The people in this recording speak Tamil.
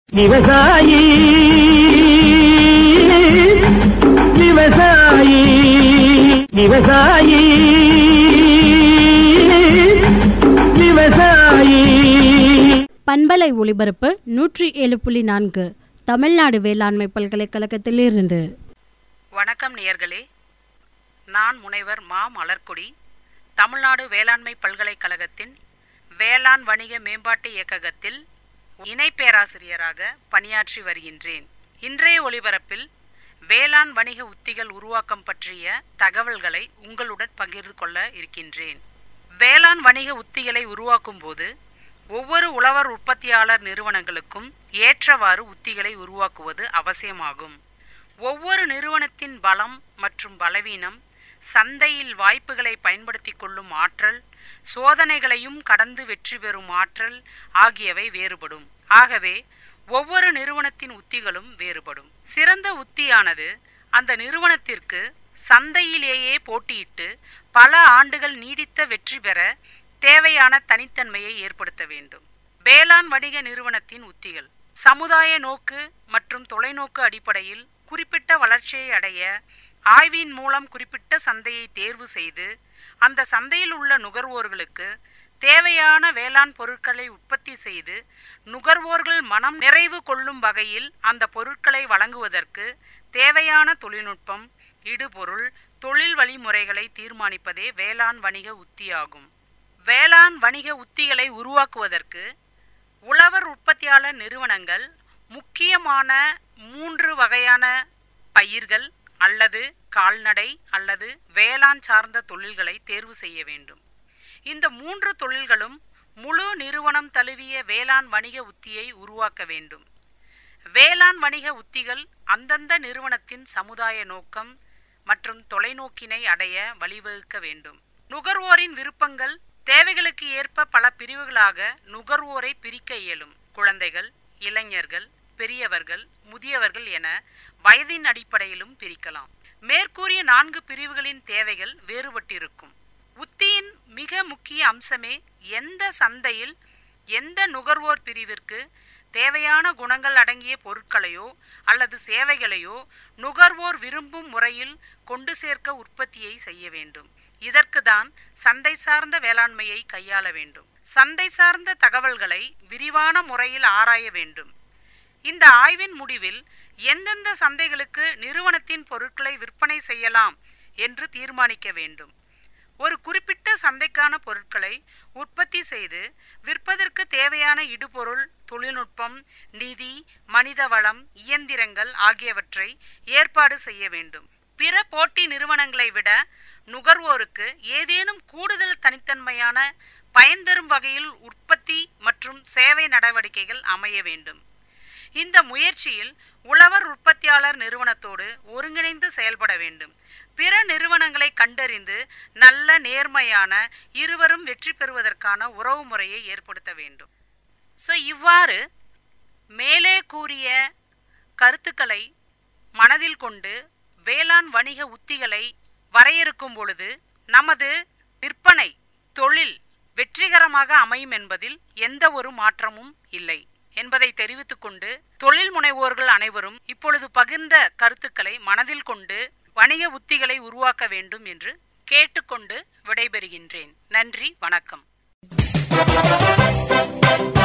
விவசாயி விவசாயி விவசாயி விவசாயி. பண்பலை ஒளிபரப்பு 107.4 தமிழ்நாடு வேளாண்மை பல்கலைக்கழகத்திலிருந்து. வணக்கம் நேயர்களே, நான் முனைவர் மா மலர்கொடி, தமிழ்நாடு வேளாண்மை பல்கலைக்கழகத்தின் வேளாண் வணிக மேம்பாட்டு இயக்ககத்தில் இணை பேராசிரியராக பணியாற்றி வருகின்றேன். இன்றைய ஒளிபரப்பில் வேளாண் வணிக உத்திகள் உருவாக்கம் பற்றிய தகவல்களை உங்களுடன் பகிர்ந்து கொள்ள இருக்கின்றேன். வேளாண் வணிக உத்திகளை உருவாக்கும் போது ஒவ்வொரு உழவர் உற்பத்தியாளர் நிறுவனங்களுக்கும் ஏற்றவாறு உத்திகளை உருவாக்குவது அவசியமாகும். ஒவ்வொரு நிறுவனத்தின் பலம் மற்றும் பலவீனம், சந்தையில் வாய்ப்புகளை பயன்படுத்தி கொள்ளும் ஆற்றல், சோதனைகளையும் கடந்து வெற்றி பெறும் ஆற்றல் ஆகியவை வேறுபடும். ஆகவே ஒவ்வொரு நிறுவனத்தின் உத்திகளும் வேறுபடும். சிறந்த உத்தியானது அந்த நிறுவனத்திற்கு சந்தையிலேயே போட்டியிட்டு பல ஆண்டுகள் நீடித்த வெற்றி பெற தேவையான தனித்தன்மையை ஏற்படுத்த வேண்டும். வேளாண் வணிக நிறுவனத்தின் உத்திகள் சமுதாய நோக்கு மற்றும் தொலைநோக்கு அடிப்படையில் குறிப்பிட்ட வளர்ச்சியை அடைய ஆய்வின் மூலம் குறிப்பிட்ட சந்தையை தேர்வு செய்து அந்த சந்தையில் உள்ள நுகர்வோர்களுக்கு தேவையான வேளாண் பொருட்களை உற்பத்தி செய்து நுகர்வோர்கள் மனம் நிறைவு கொள்ளும் வகையில் அந்த பொருட்களை வழங்குவதற்கு தேவையான தொழில்நுட்பம், இடுபொருள், தொழில் வழிமுறைகளை தீர்மானிப்பதே வேளாண் வணிக உத்தியாகும். வேளாண் வணிக உத்திகளை உருவாக்குவதற்கு உழவர் உற்பத்தியாளர் நிறுவனங்கள் முக்கியமான 3 வகையான பயிர்கள் அல்லது கால்நடை அல்லது வேளாண் சார்ந்த தொழில்களை தேர்வு செய்ய வேண்டும். இந்த 3 தொழில்களும் முழு நிறுவனம் தழுவிய வேளாண் வணிக உத்தியை உருவாக்க வேண்டும். வேளாண் வணிக உத்திகள் அந்தந்த நிறுவனத்தின் சமுதாய நோக்கம் மற்றும் தொலைநோக்கினை அடைய வழிவகுக்க வேண்டும். நுகர்வோரின் விருப்பங்கள், தேவைகளுக்கு ஏற்ப பல பிரிவுகளாக நுகர்வோரை பிரிக்க இயலும். குழந்தைகள், இளைஞர்கள், பெரியவர்கள், முதியவர்கள் என வயதின் அடிப்படையிலும் பிரிக்கலாம். மேற்கூறிய 4 பிரிவுகளின் தேவைகள் வேறுபட்டிருக்கும். உத்தியின் மிக முக்கிய அம்சமே எந்த சந்தையில் எந்த நுகர்வோர் பிரிவிற்கு தேவையான குணங்கள் அடங்கிய பொருட்களையோ அல்லது சேவைகளையோ நுகர்வோர் விரும்பும் முறையில் கொண்டு சேர்க்க உற்பத்தியை செய்ய வேண்டும். இதற்கு தான் சந்தை சார்ந்த வேளாண்மையை கையாள வேண்டும். சந்தை சார்ந்த தகவல்களை விரிவான முறையில் ஆராய வேண்டும். இந்த ஆய்வின் முடிவில் எந்தெந்த சந்தைகளுக்கு நிறுவனத்தின் பொருட்களை விற்பனை செய்யலாம் என்று தீர்மானிக்க வேண்டும். ஒரு குறிப்பிட்ட சந்தைக்கான பொருட்களை உற்பத்தி செய்து விற்பதற்கு தேவையான இடுபொருள், தொழில்நுட்பம், நிதி, மனித வளம், இயந்திரங்கள் ஆகியவற்றை ஏற்பாடு செய்ய வேண்டும். பிற போட்டி நிறுவனங்களை விட நுகர்வோருக்கு ஏதேனும் கூடுதல் தனித்தன்மையான பயன் தரும் வகையில் உற்பத்தி மற்றும் சேவை நடவடிக்கைகள் அமைய வேண்டும். இந்த முயற்சியில் உழவர் உற்பத்தியாளர் நிறுவனத்தோடு ஒருங்கிணைந்து செயல்பட வேண்டும். பிற நிறுவனங்களை கண்டறிந்து நல்ல நேர்மையான இருவரும் வெற்றி பெறுவதற்கான உறவு முறையை ஏற்படுத்த வேண்டும். இவ்வாறு மேலே கூறிய கருத்துக்களை மனதில் கொண்டு வேளாண் வணிக உத்திகளை வரையறுக்கும் பொழுது நமது விற்பனை தொழில் வெற்றிகரமாக அமையும் என்பதில் எந்த ஒரு மாற்றமும் இல்லை என்பதை தெரிவித்துக் கொண்டு தொழில் முனைவோர்கள் அனைவரும் இப்பொழுது பகிர்ந்த கருத்துக்களை மனதில் கொண்டு வணிக உத்திகளை உருவாக்க வேண்டும் என்று கேட்டுக்கொண்டு விடைபெறுகின்றேன். நன்றி, வணக்கம்.